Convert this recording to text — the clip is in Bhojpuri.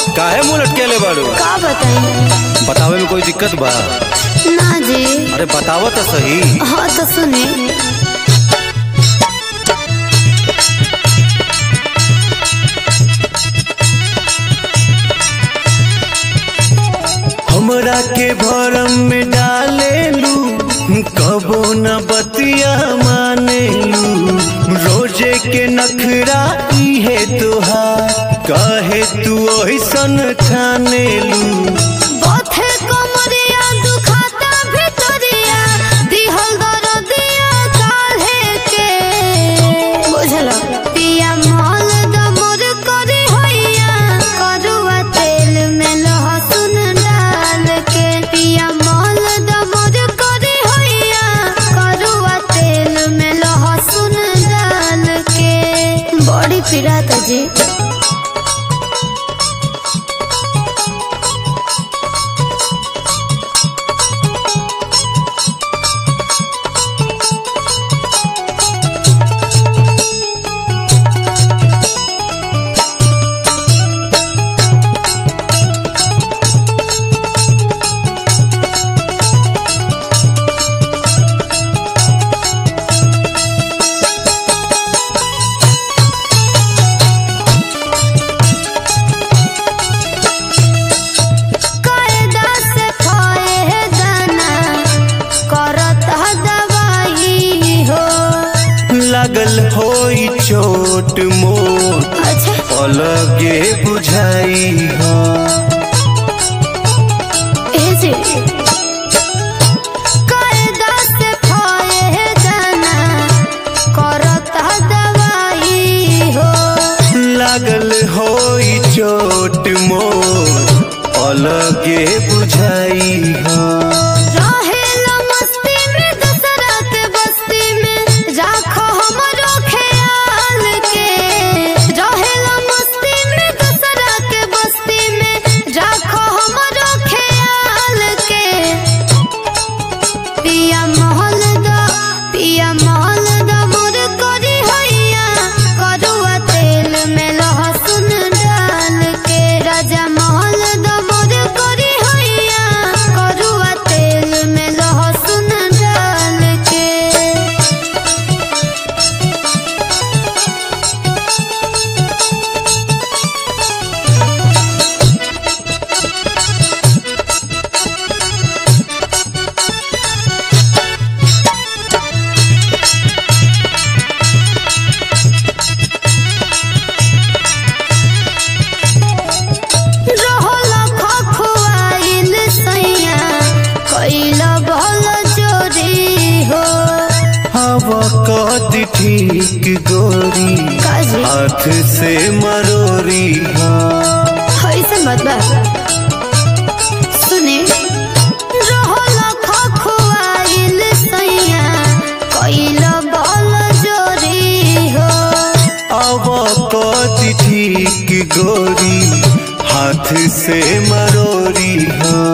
काहे मुंह लटकेले बाड़ू? का बताई? बतावे में कोई दिक्कत बा? ना जी। अरे बतावा तो सही। हाँ तो सुने। हमरा के भरम में डालेलू, कबो न बतिया मानेलू, रोजे के नखरा इहे तोहार, कहे तू ओइसन ठानेलू। बथे कमरिया दुखाता भितरिया, दिहल दरदिया काहे के। बुझल पिया माल दमर करी होइया, करुआ तेल में लहसुन डाल के। पिया माल दमर करी होइया, करुआ तेल में लहसुन डाल के। बड़ी पीड़ाता जी। लागल होई चोट मोट, अलगे बुझाई हो। कायदा से फायदा करता दवाई हो। लागल होई चोट मोट, अलगे बुझाई हो। कदी ठीक गोरी, हाथ से मरोरी हो। ऐसे मत बा। सुने रहला खखुआइल सैया, कइला बल जोरी हो। अब कदी ठीक गोरी, हाथ से मरोरी हो।